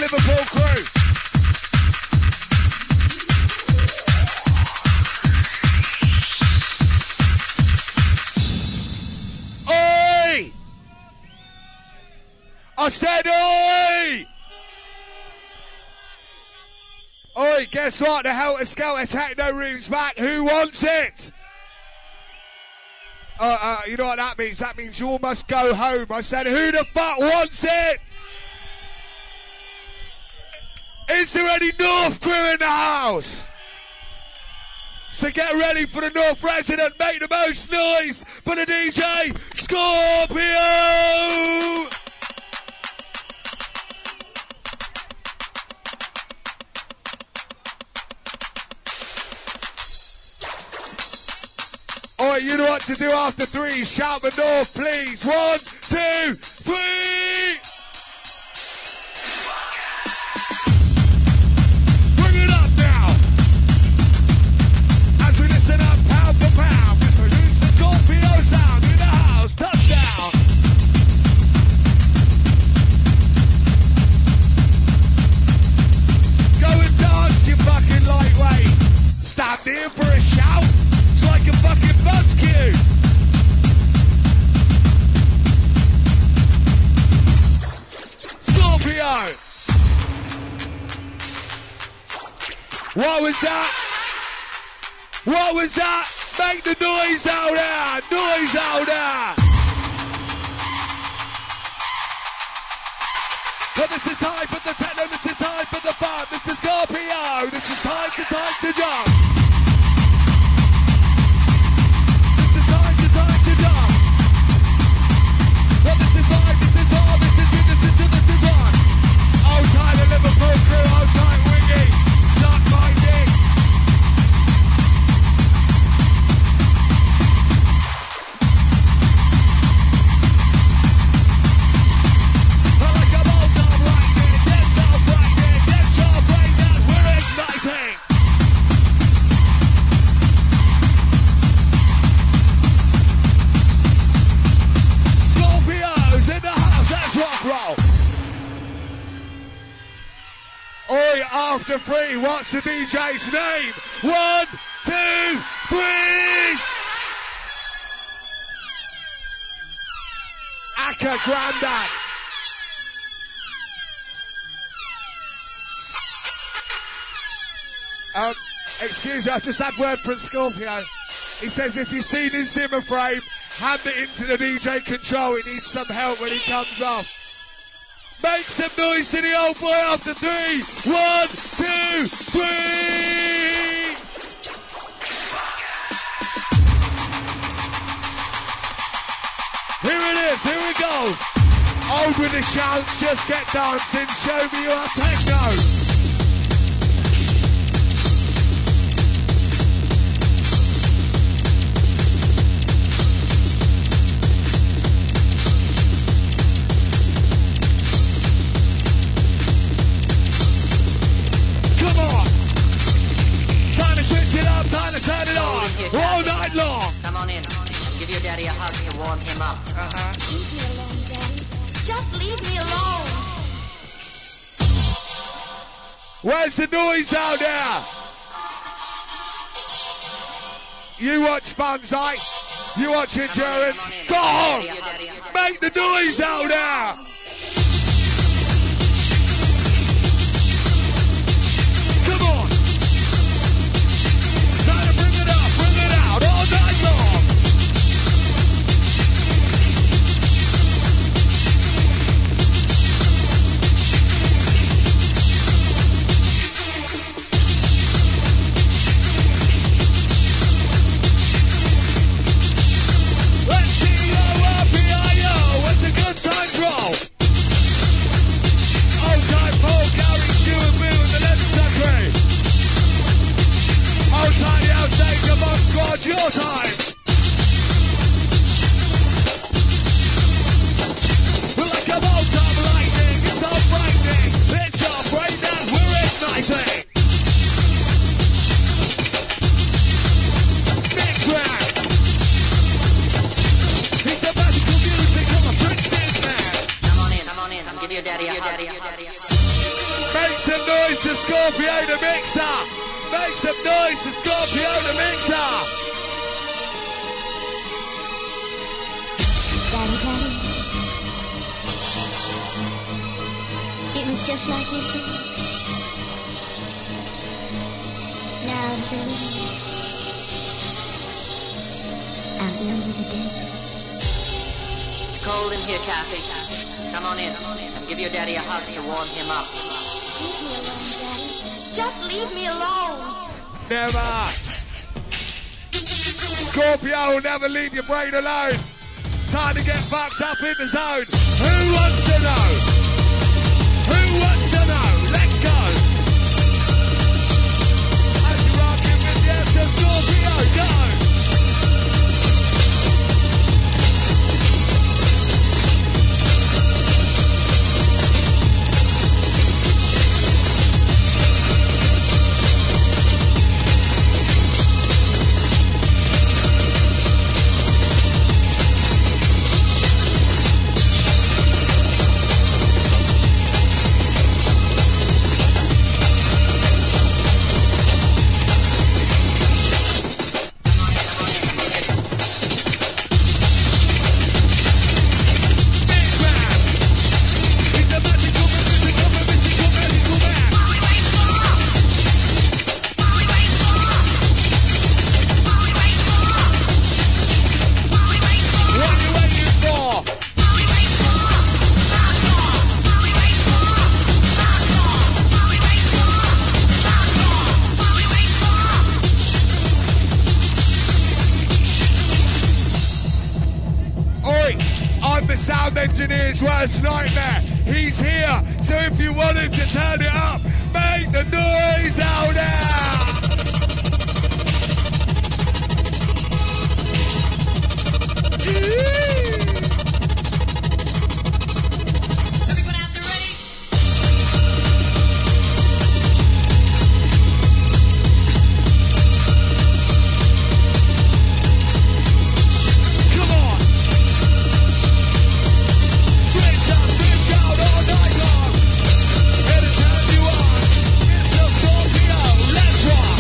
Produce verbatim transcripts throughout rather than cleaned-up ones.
Liverpool crew. Oi! I said oi! Oi, guess what? The Helter Skelter Techno Room's back. Who wants it? Uh, uh, you know what that means? That means you all must go home. I said, who the fuck wants it? Is there any North crew in the house? So get ready for the North resident. Make the most noise for the D J Scorpio! Alright, you know what to do after three. Shout the North, please. One, two, three! Bring it up now! As we listen up pound for pound, we produce the Scorpio sound in the house. Touchdown! Go and dance, you fucking lightweight. Stand here for a shout. Like a fucking buzz cue. Scorpio. What was that? What was that? Make the noise out there. Noise out there. But this is time for the techno. This is time for the fun. This is Scorpio. This is time to time to jump. Well, this is live, this is all, this is it, this is it, this is on. Old time in Liverpool crew, old time Wiggy, suck my dick. I like them old time lightning, get sharp lightning, get sharp lightning, we're igniting. Scorpios in the house, that's rock roll. Oi, after three, what's the D J's name? One, two, three! Akka Grandad. Um, excuse me, I just had word from Scorpio. He says if you've seen his Zimmer frame, hand it into the D J control. He needs some help when he comes off. Make some noise to the old boy after three. One, two, three. Here it is. Here it goes. Old with the shouts. Just get dancing. Show me your techno. Time to turn it on, all night long. Come on in. Give your daddy a hug to warm him up. Uh-huh. Leave me alone, Daddy. Just leave me alone. Where's the noise out there? You watch Banzai. You watch Endurance. Go on. Make the noise out there. Come on. All night long. Let's see your R P I O. What's a good time roll? your daddy a hug. Make some noise to Scorpio the Mixer. Make some noise to Scorpio the Mixer. Daddy, daddy. It was just like you said. Now that the living outnumber the dead. It's cold in here, Kathy. Come on in and give your daddy a hug to warm him up. Leave me alone, Daddy. Just leave me alone. Never. Scorpio will never leave your brain alone. Time to get fucked up in the zone. Who wants to know? Who wants to know? Let's go. As you're rocking with the S of Scorpio, go. Engineer's worst nightmare. He's here, so if you want him to turn it up, make the noise out there. Everybody out there ready? Come on. Switch up, switch out all night long. Here to turn you on. Mister Scorpio, let's rock.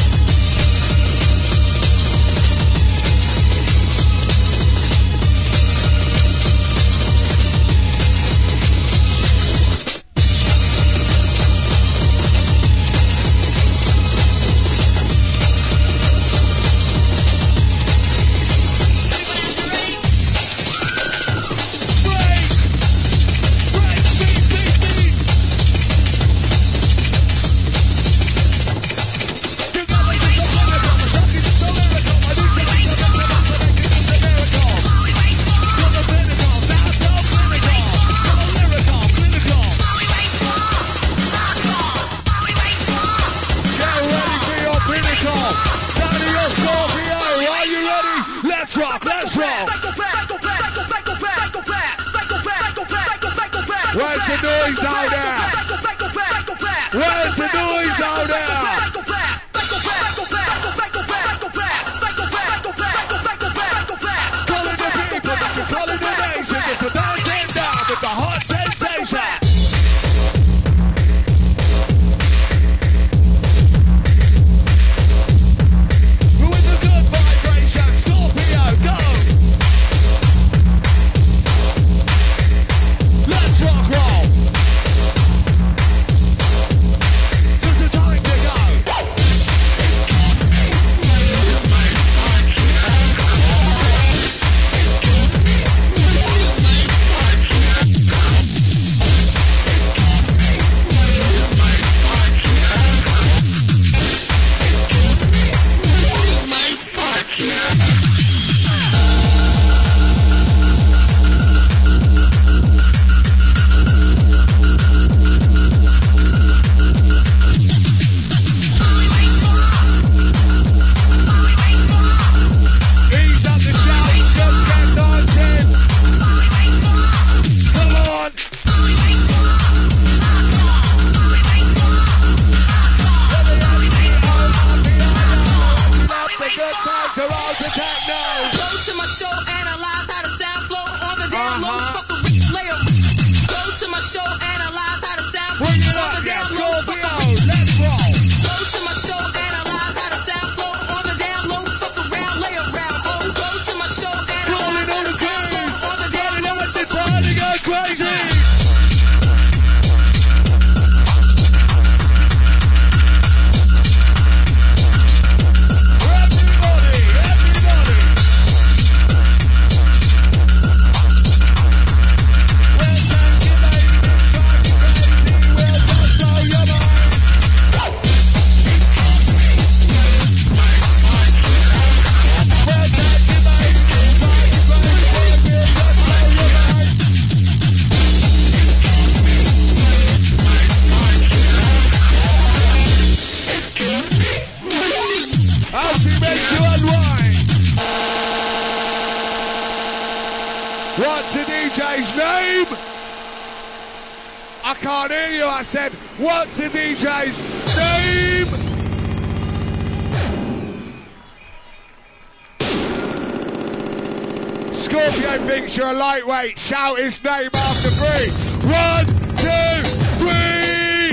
Break! Break, beat, beat, beat! Together it's a miracle. Something is a miracle. I need to be the best of us, but I think it's a miracle. You're the pinnacle, that's so clinical. You're a lyrical, clinical. Get ready for your pinnacle. Down to your Scorpio. Are you ready? Let's rock, let's roll. Where's the noise out there? Where's the noise out there? Calling the people, calling the nation. It's a dancing down with the hot sensation. Who is the good vibration? Scorpio, go! Let's rock roll. J's name? I can't hear you. I said, what's the D J's name? Scorpio thinks you're a lightweight. Shout his name after three. One, two, three.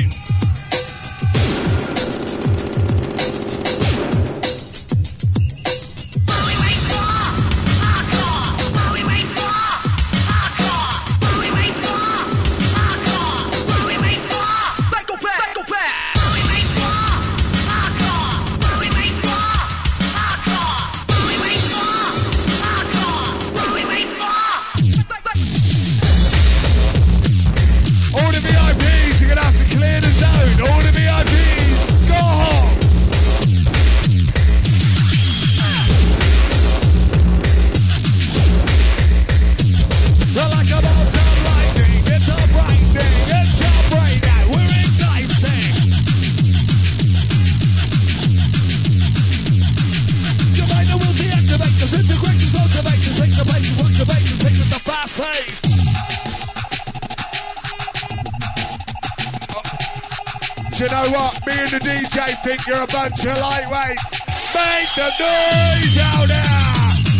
You know what? Me and the D J think you're a bunch of lightweights. Make the noise out there!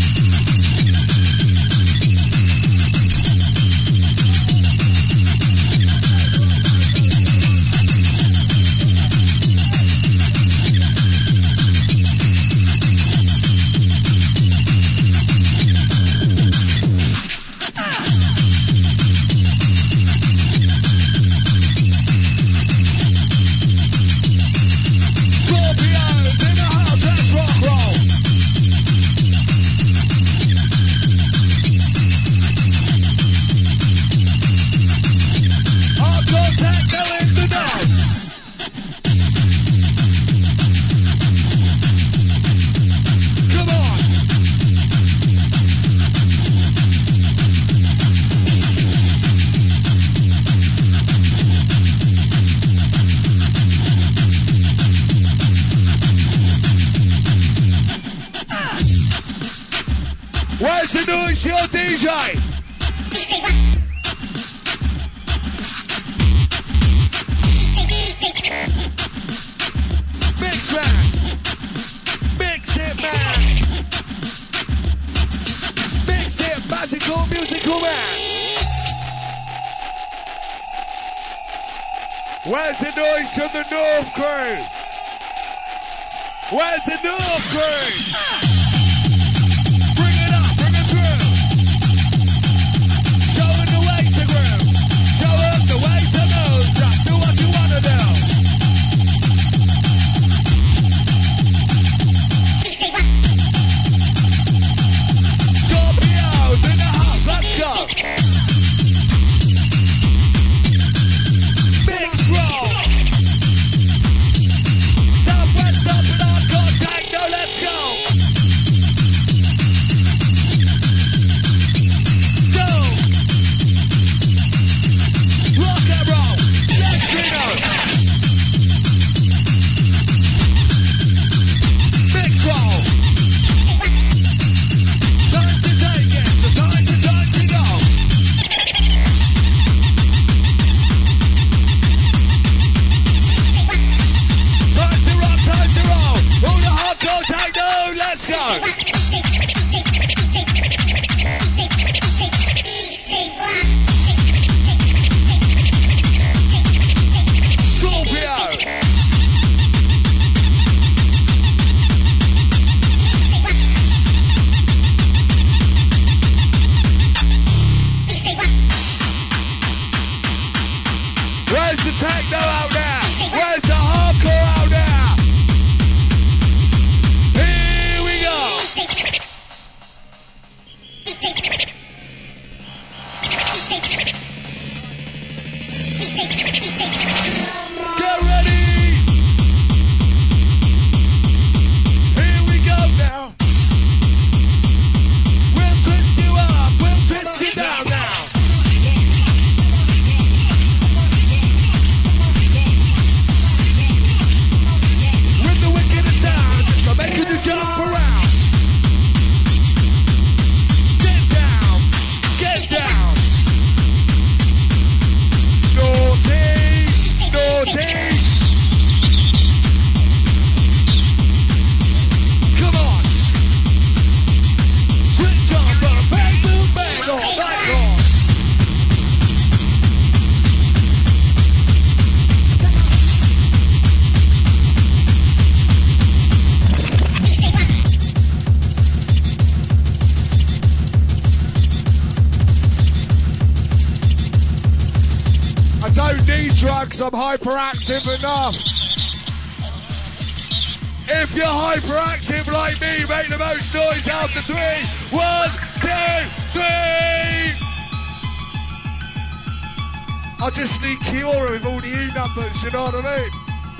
Where's the noise, your D J? Mix man, mix it man, mix it, magical musical man. Where's the noise from the North crew? Where's the North crew? Get down, I don't need drugs, I'm hyperactive enough. If you're hyperactive like me, make the most noise after three. One, two, three. I just need Kiora with all the U numbers, you know what I mean?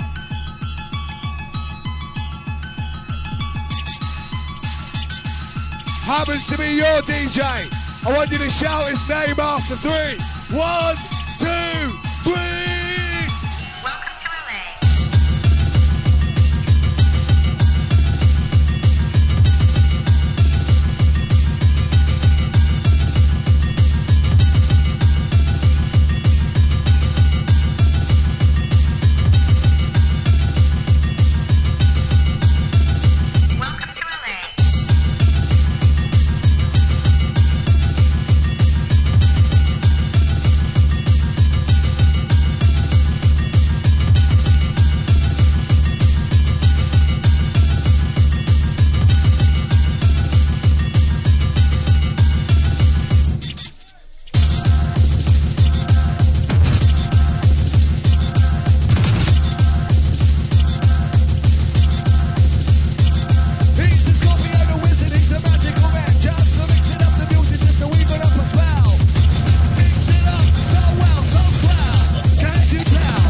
Happens to be your D J. I want you to shout his name after three. One, two, three. Welcome to L A. Welcome to L A. He's the Scorpio, the wizard, he's a magical man. Just to mix it up, the music just to weave it up as well. Mix it up, so well, so well. Can't you tell?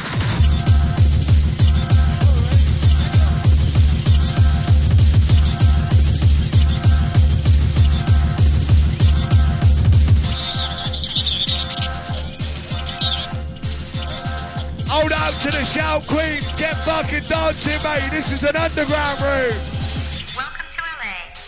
Hold out to the shout queens, get fucking dancing, mate. This is an underground room. Welcome to L A.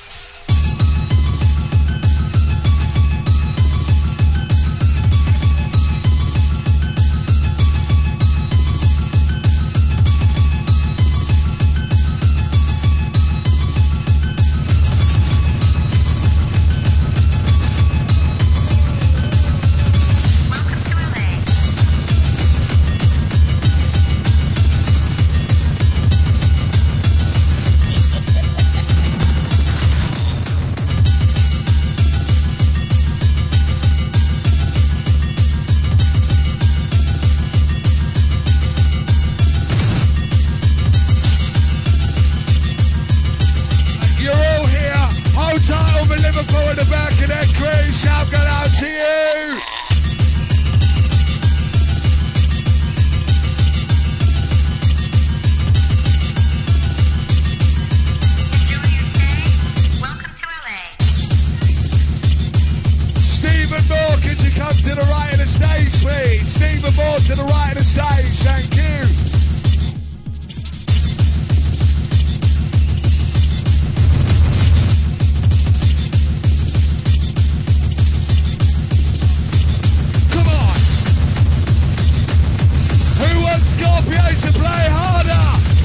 Welcome to L A. You're all here. Hold tight over Liverpool in the back of that crew. Shout go out to you. Enjoy your stay. Welcome to L A. Stephen Moore, could you come to the right of the stage, please? Stephen Moore to the right of the stage. Thank you. Come on. Who wants Scorpio to play harder?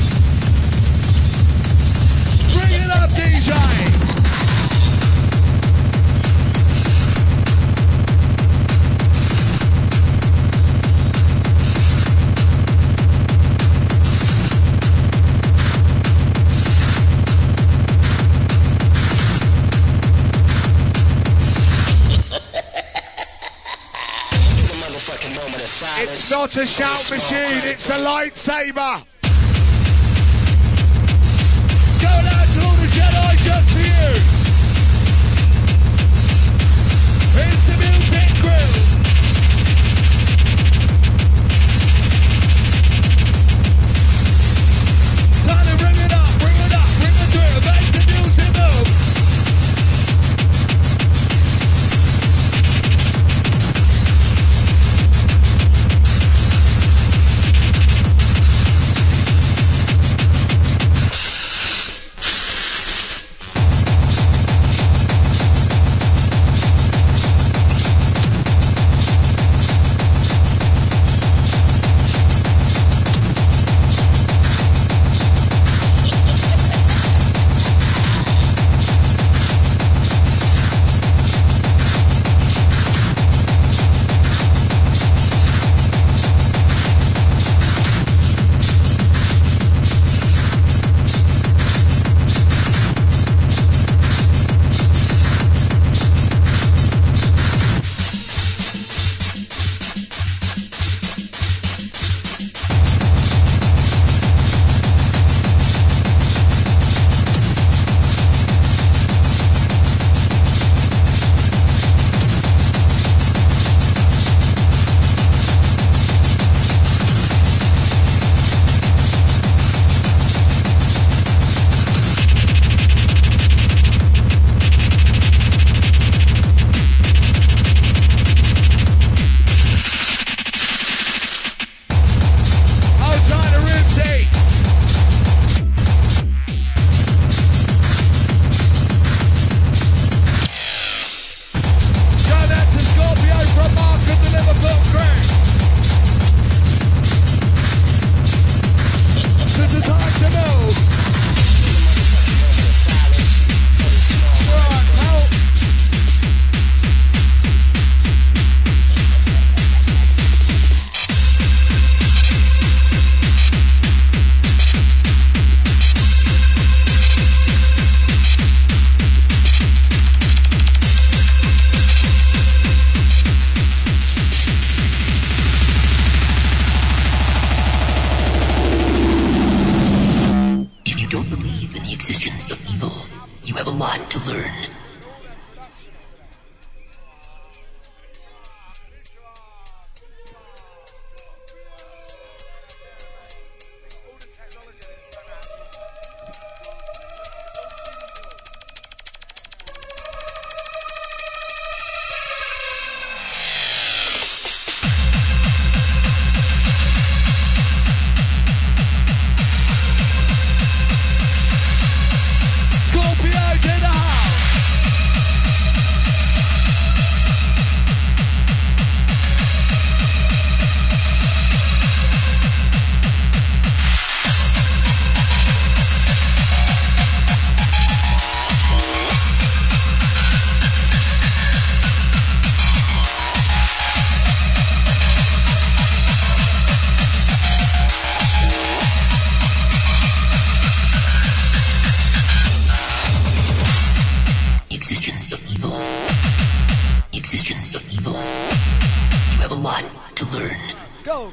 Bring it up, D J. It's not a shout machine, it's a lightsaber. Go down to all the Jedi just for you. Here's the music crew. Time to bring it up, bring it up, bring it through, make the music move. existence of evil. You have a lot to learn. Existence of evil. Existence of evil. You have a lot to learn. Go!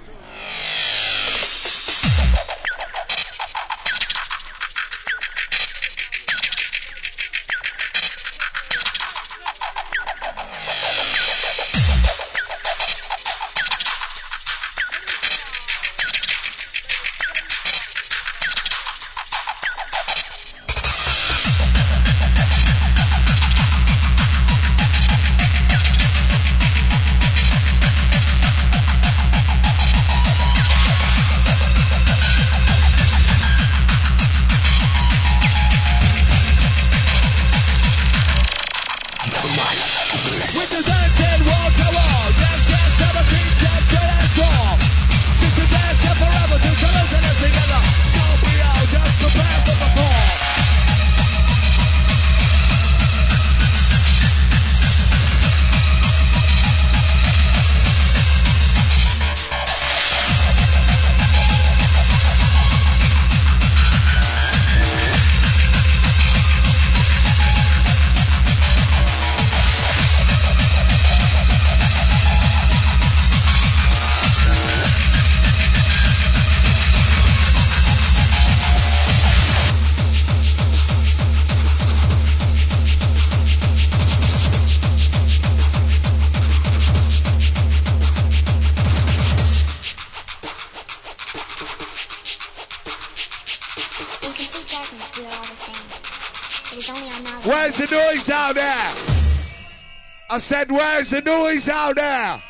Where's the noise out there? I said, where's the noise out there?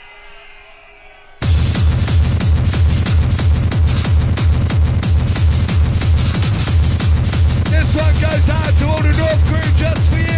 This one goes out to all the North crew just for you.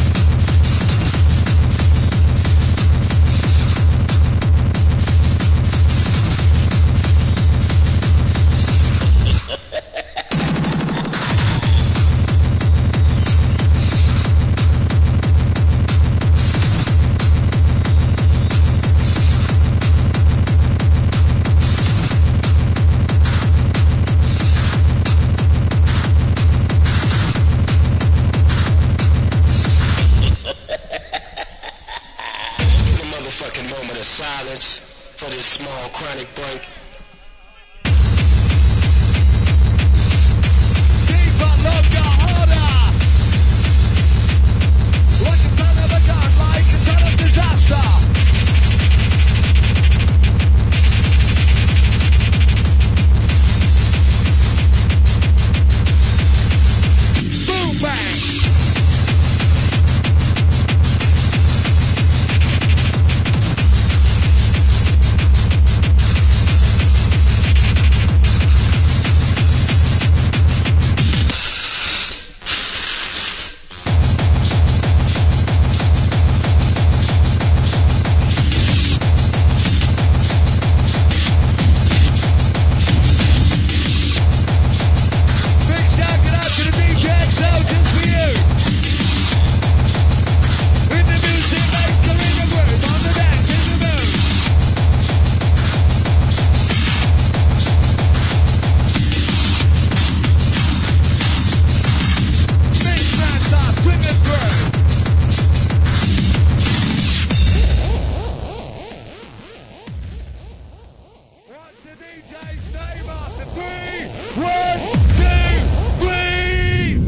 For this small chronic break. Deeper, longer, harder. Like a son of a gun, like a son of disaster. Boom bang. D J's name after three. One, two, three.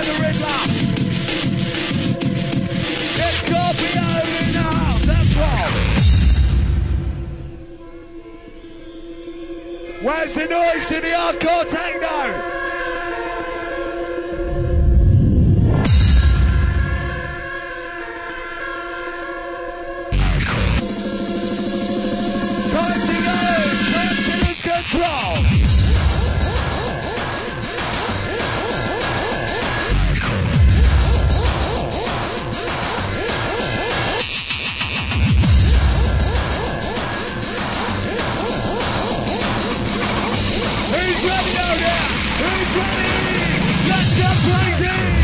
Scorpio the Riddler. Get Scorpio in the house, that's what. Where's the noise in the hardcore techno? Time to go! Time to lose control! Who's ready out there? Who's ready? Let's get crazy!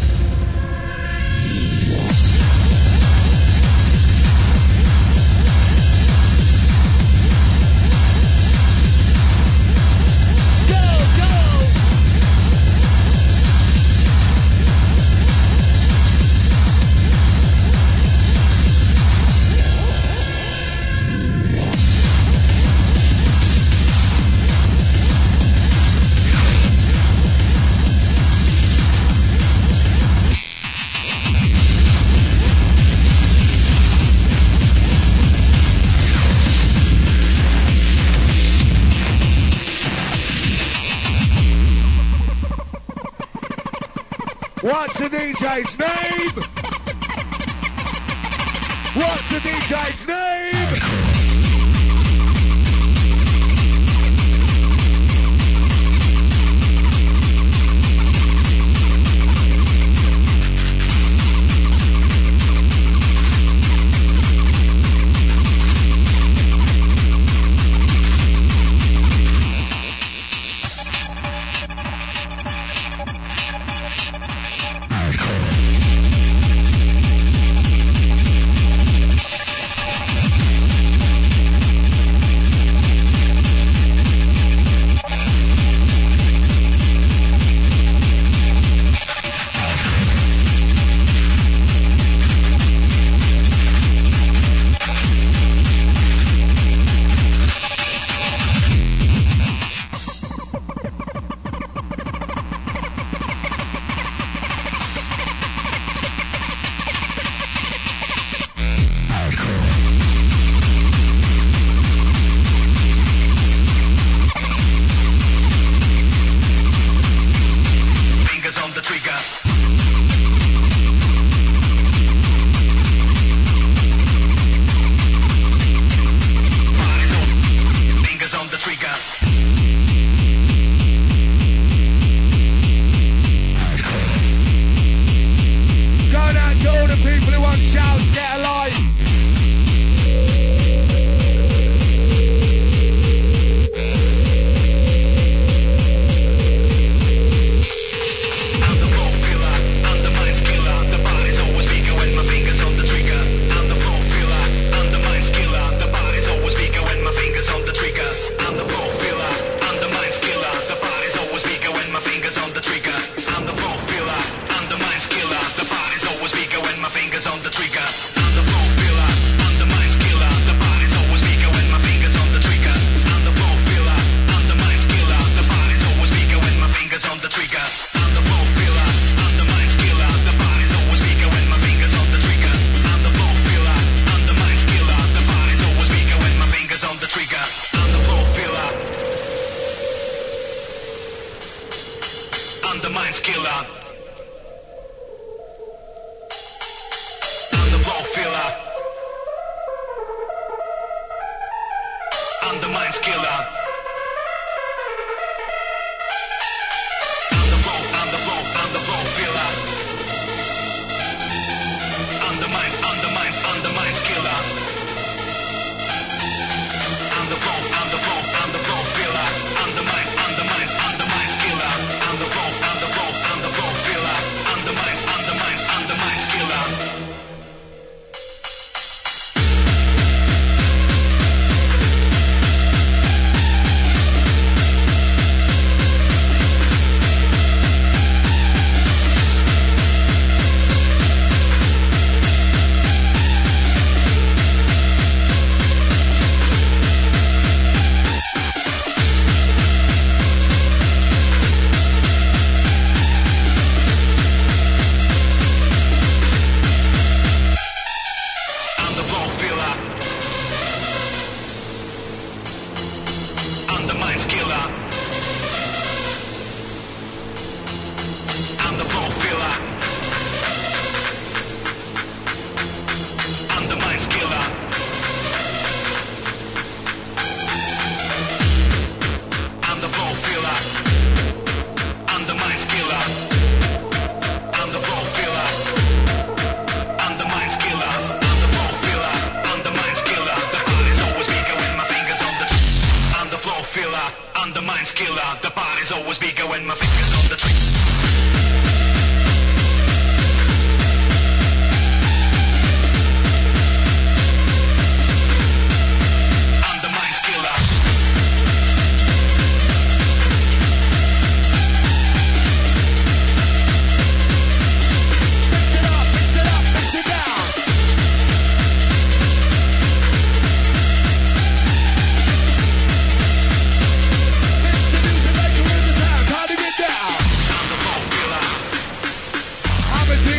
What's the D J's name? What's the D J's name?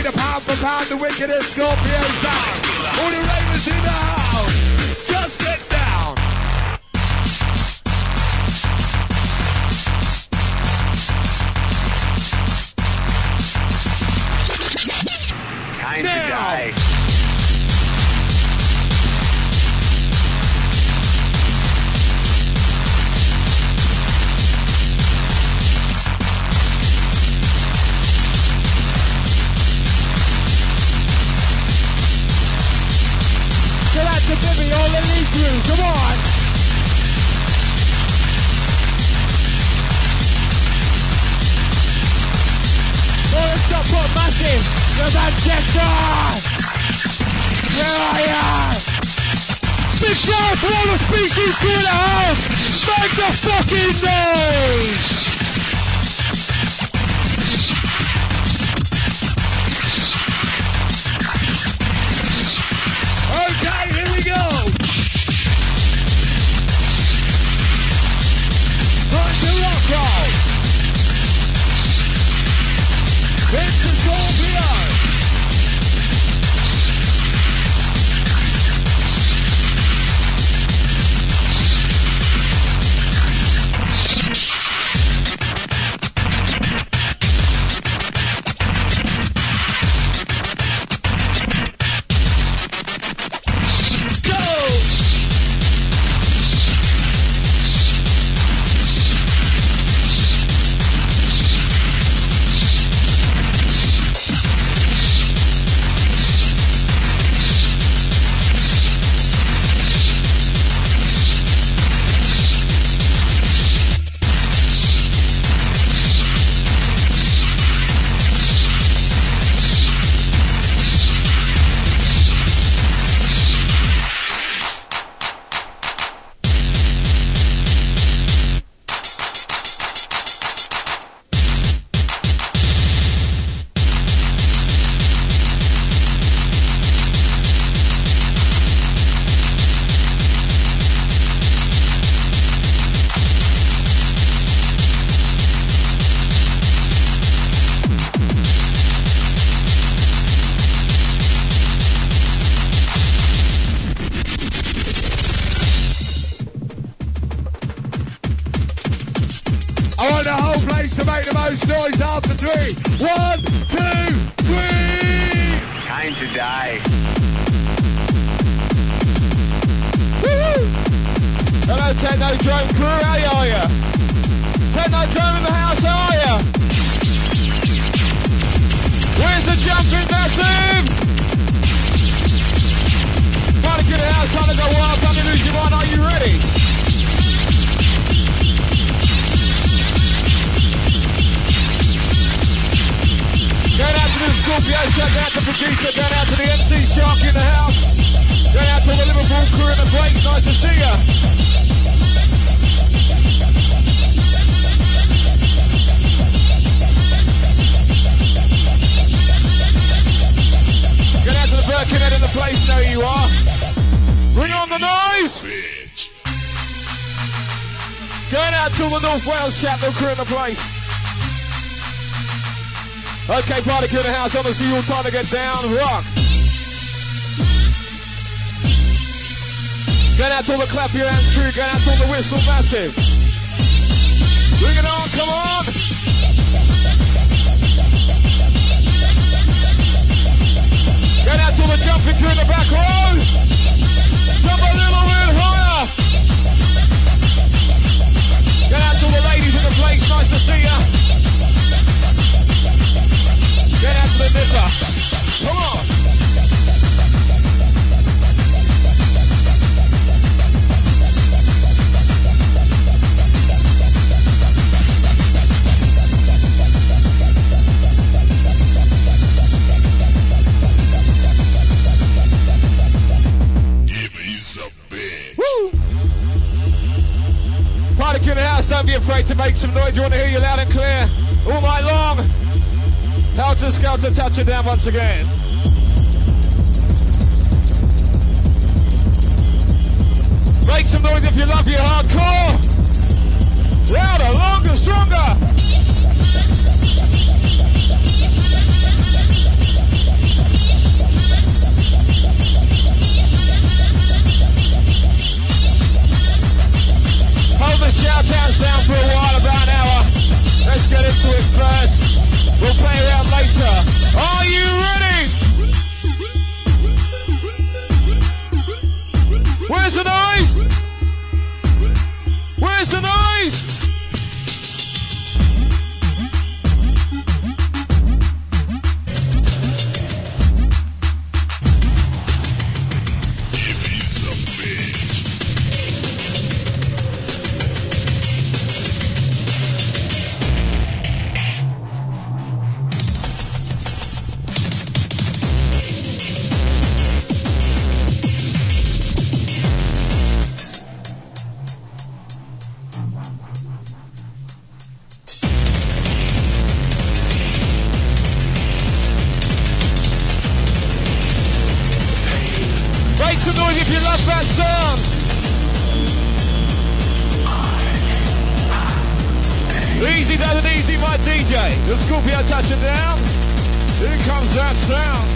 the pound for pound, the wickedest Scorpio sound. All the ravers in the house, just get down. Time now. to die. Get out to Bibby, all the lead crew, come on! Oh, it's up for massive! There's that Jester! Where are ya? Big shout out to all the species crew in the house! Make the fucking noise! Okay, here we go! Time to rock roll! It's the Scorpio! I want the whole place to make the most noise after three. One, two, three! Time to die. Woo-hoo! Hello, Techno Drone crew, how are ya? Techno Drone in the house, how are ya? Where's the jumping massive? Trying to get it out, trying to go wild, trying to lose your mind, are you ready? Going out to the Scorpio, going out to the producer, going out to the M C Shark in the house. Going out to the Liverpool crew in the breaks, nice to see ya. Going out to the Birkenhead in the place, there you are. Bring on the noise. Going out to the North Wales Chapel crew in the place. Okay, party crew in the house, obviously all time to get down, rock. Going out to all the clap your hands crew, going out to all the whistle massive. Bring it on, come on. Going out to all the jumping crew in the back row. Jump a little bit higher. Going out to all the ladies in the place, nice to see ya. Get out to the nipper. Come on. Give me some big. Woo! Party in the house, don't be afraid to make some noise. You want to hear you loud and clear all night long. Helter Skelter touch it down once again. Make some noise if you love your hardcore. Louder, longer, stronger. love that sound. Easy does it easy, my D J. The Scorpio touching down. Here comes that sound.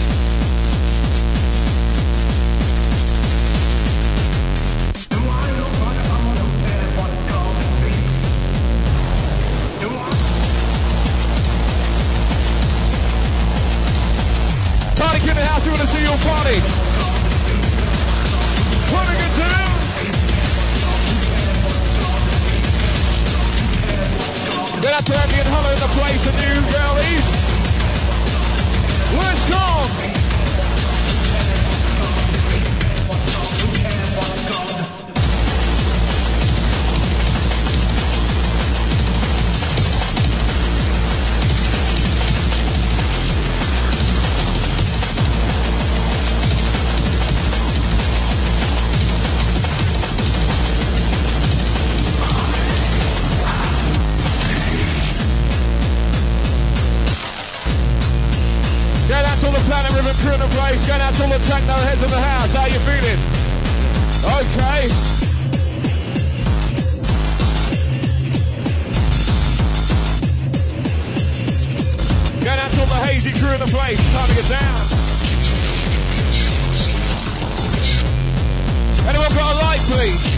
Party in the house, we want to see your party. Putting it down. Get out to Andy and Hollow in the place, the new girlies. Let's go. Planet River crew in the place, going out to all the techno heads in the house. How you feeling? Okay. Going out to all the hazy crew in the place. Time to get down. Anyone got a light, please?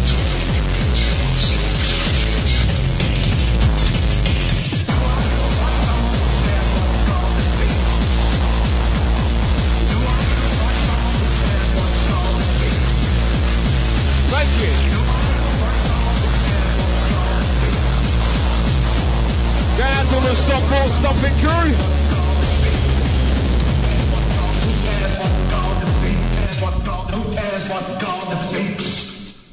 Thank you. Going out to the Stockport stomping crew. Who cares what God speaks?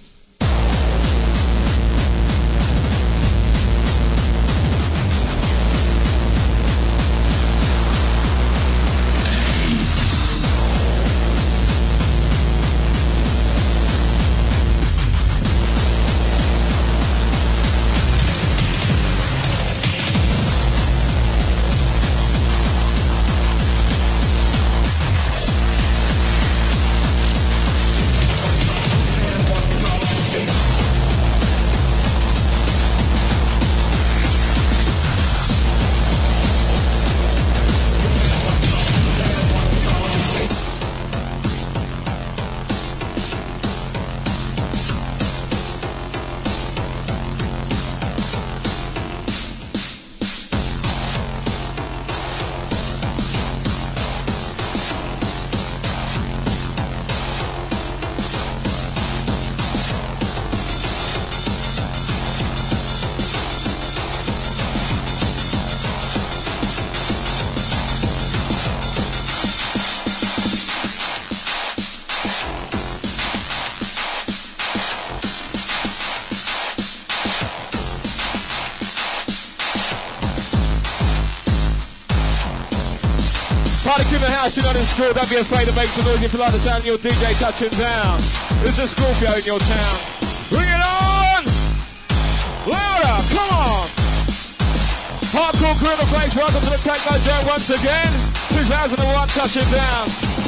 Party in the house, you're not in school, don't be afraid to make some noise if you like the sound of your D J touching down. This is Scorpio in your town. Bring it on! Louder, come on! Hardcore crew in the place, welcome to the Techno Zone once again. two thousand one touching down.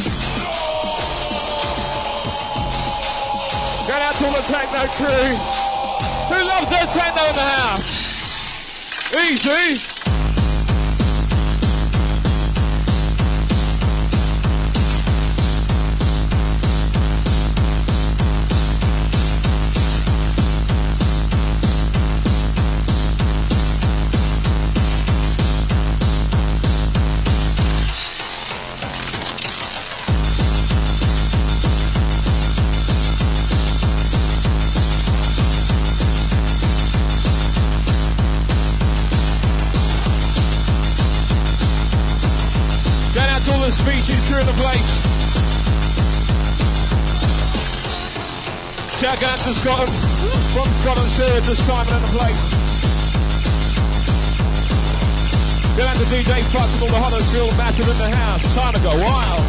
Going out to all the Techno crew. Who loves their techno in the house? Easy. Species crew in the place. Shout out to Scotland, from Scotland, Sarah, just Simon in the place. Get out to D J Fuss and all the Huddersfield massive in the house. Time to go wild.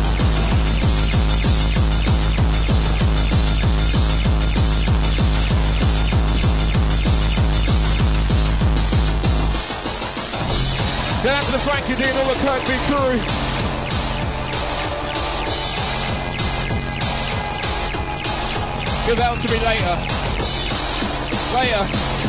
Get out to the Frankie D and all the Kirkby crew. Give that to me later. Later.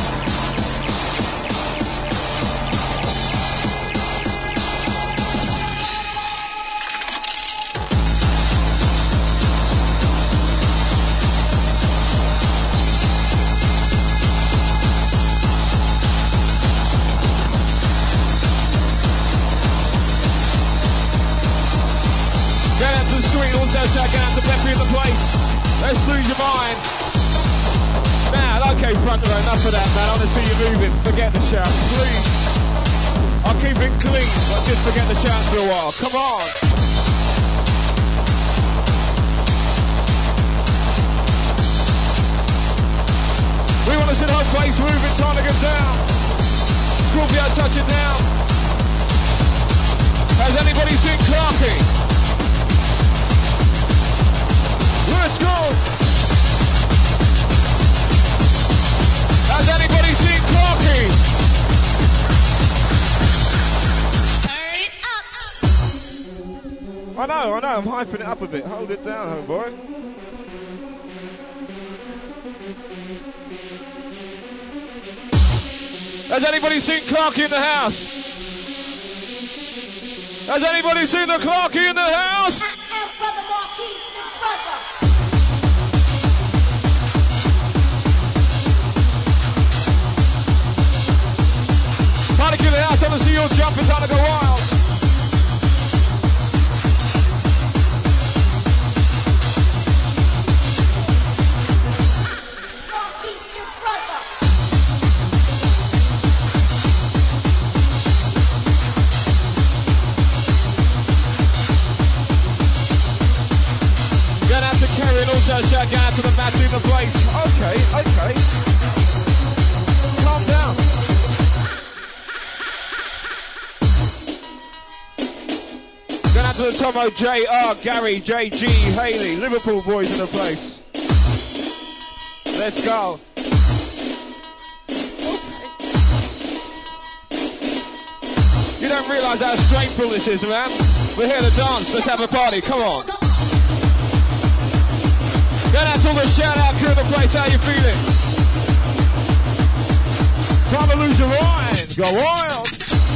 Going out to the street, also checking out the Peppy in the place. Let's lose your mind. Man, okay, front row, enough of that, man. I want to see you moving. Forget the shout, please. I'll keep it clean, but just forget the shout for a while. Come on. We want to see the whole place moving, time to get down. Scorpio touching down. Has anybody seen Clarky? Let's go! Has anybody seen Clarky? Turn it up! I know, I know, I'm hyping it up a bit. Hold it down, homeboy. Has anybody seen Clarky in the house? Has anybody seen the Clarky in the house? I am Brother Marquis, the brother. Panic in the house, I want to see you jumping down to go wild. Marquis, your brother. Going out to Kerry and also shout out to the match in the place. Okay, okay. Calm down. Going out to the Tomo, J R, Gary, J G, Haley, Liverpool boys in the place. Let's go. You don't realise how strengthful this is, man. We're here to dance. Let's have a party. Come on. Going out to all the shout-out crew in the place. How you feeling? Time to lose your mind. Go wild.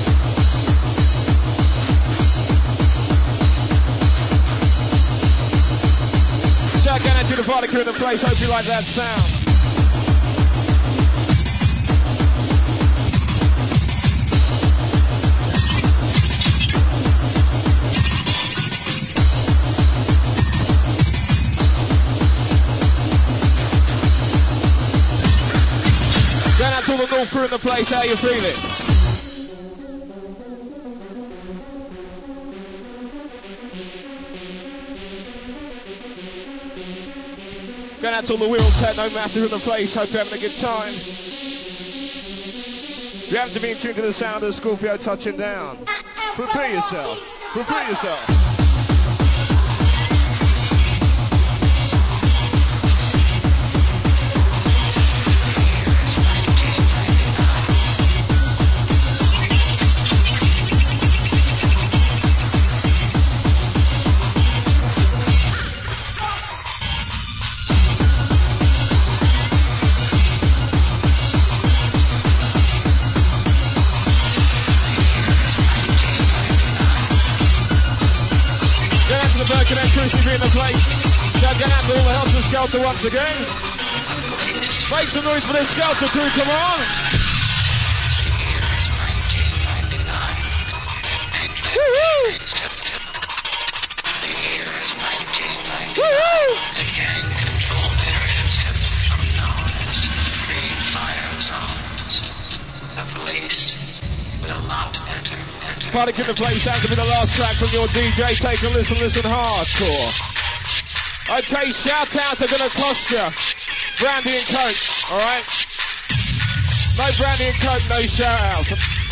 Shout out to the party crew in the place. Hope you like that sound. Going out to all the North crew in the place, how you feeling? Going out to all the Wirral Techno Massive in the place, hope you're having a good time. You have to be in tune to the sound of Scorpio touching down. Prepare yourself, prepare yourself. In the place. So get out to all the Helter Skelter once again. Make some noise for the Skelter crew, come on. Woo-hoo. Woo-hoo. Party in the place, that could be the last track from your D J. Take a listen, listen hardcore. Okay, shout outs are gonna cost you. Brandy and Coke, alright? No brandy and Coke, no shout outs.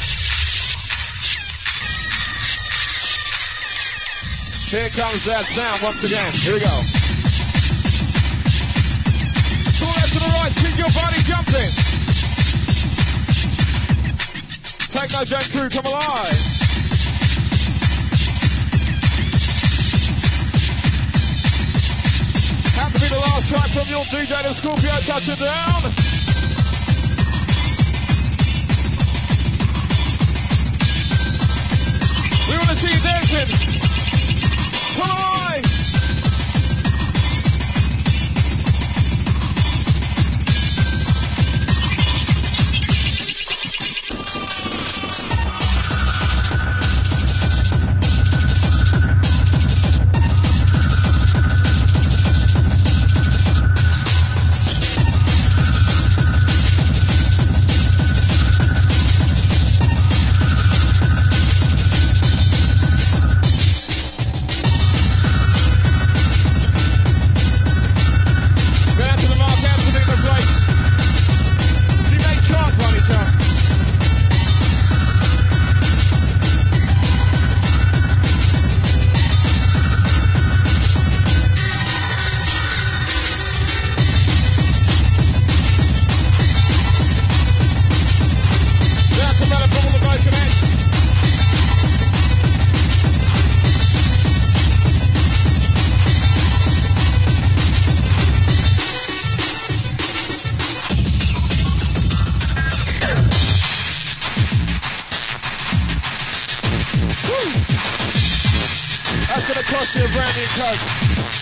Here comes that sound once again. Here we go. To the left to the right, keep your body jumping. Techno Gen crew, come alive. Have to be the last track from your D J, the Scorpio, touching down. We want to see you dancing. Come on! That's gonna cost you a brand new coat.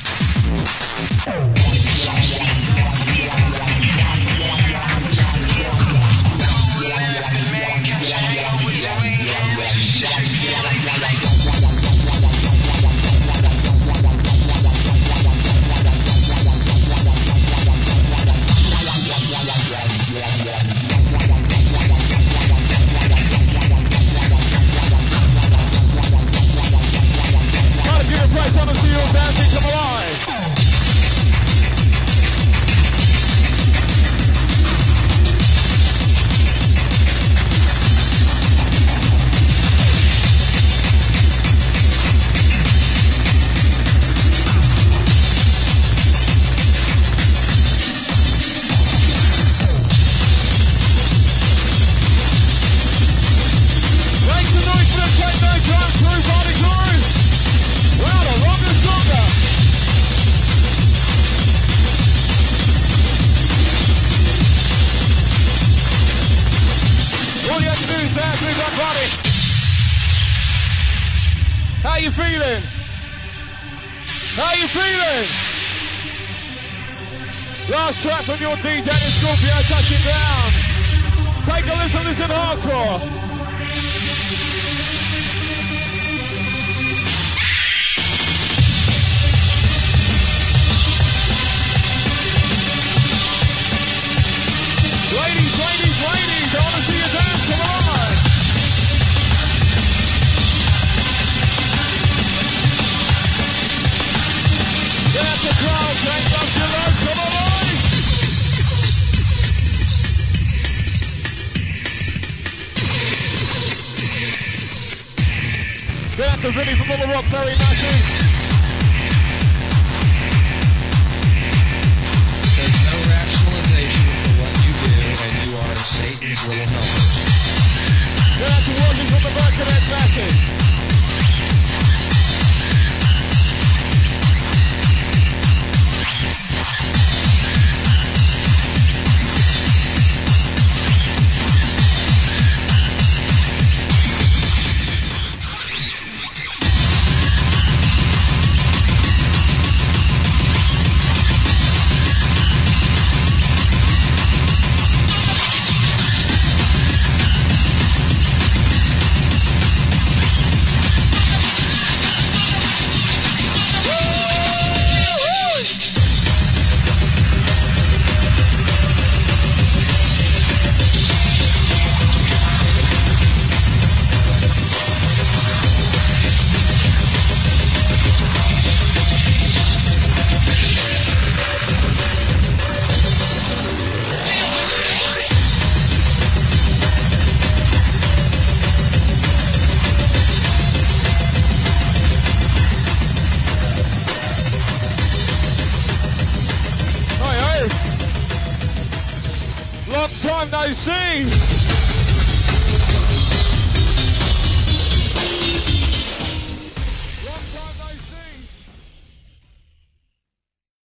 How you feeling? How you feeling? Last track from your D J, the Scorpio, touching down. Take a listen, listen hardcore. Ladies, ladies, ladies, I want to see you dance, come on! There's the crowd, take up your legs, come on, boys! There's the Vinny from Little Rock, very nice. Satan's little helpers. That's working from the Birkenhead Massive. Time no see.